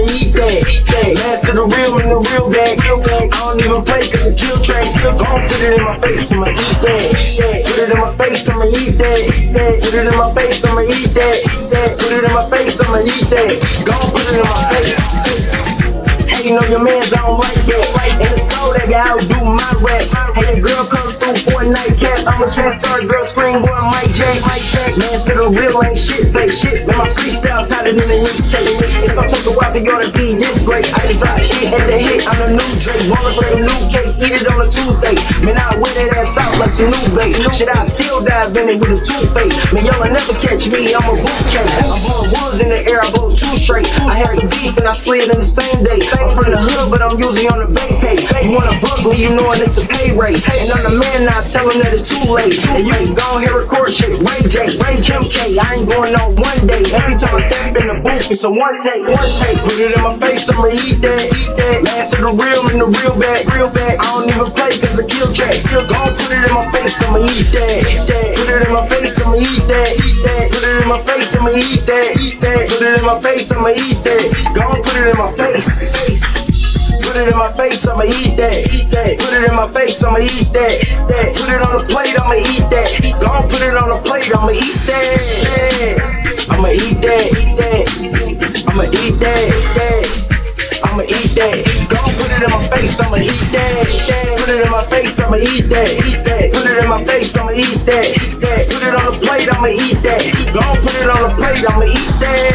I'ma eat that. Last to the real and the real bag. I don't even play cause the kill track. Still gon' put it in my face, I'ma eat that. Put it in my face, I'ma eat that. Put it in my face, I'ma eat that. Put it in my face, I'ma eat that. Gon' put it in my face. Hating on your mans, I don't like that. And it's so that guy outdo my raps. Hey, the girl come through for a nightcap. I'm a star girl, scream boy, Mike Jack. Man, still the real ain't shit, fake shit. Man, my freestyle's hotter than the UK. It's gonna take a while for y'all to be this great. I just drop shit at the hit, I'm the new Drake. Ballin' for the new cake, eat it on a Tuesday. Man, I wear that ass out like some new bait. Shit, I still dive in it with a toothpaste. Man, y'all will never catch me, I'm a bootcase. I'm blowing woods in the air, I blow two straight. I had some beef and I slid in the same day. I'm from the hood, but I'm usually on the vacay. You wanna book me, you knowin' it's a pay rate. And I'm the man now, tell him that it's too late. And you can go here record shit, Ray J, Ray MK. I ain't going on one day. Every time I step in the booth, it's a one take. Put it in my face, I'ma eat that. Last to the real and the real bag. I don't even play cause I kill tracks. Still gon' put it in my face, I'ma eat that. Put it in my face, I'ma eat that. Put it in my face, I'ma eat that. Put it in my face, I'ma eat that. Gon' put it in my face. Put it in my face, I'ma eat that. Put it in my face, I'ma eat that. Put it on the plate, I'ma eat that. Gon' put it on the plate, I'ma eat that. I'ma eat that. I'ma eat that. I'ma eat that. Gon' put it in my face, I'ma eat that. Put it in my face, I'ma eat that. Put it in my face, I'ma eat that. Put it on the plate, I'ma eat that. Gon' put it on the plate, I'ma eat that.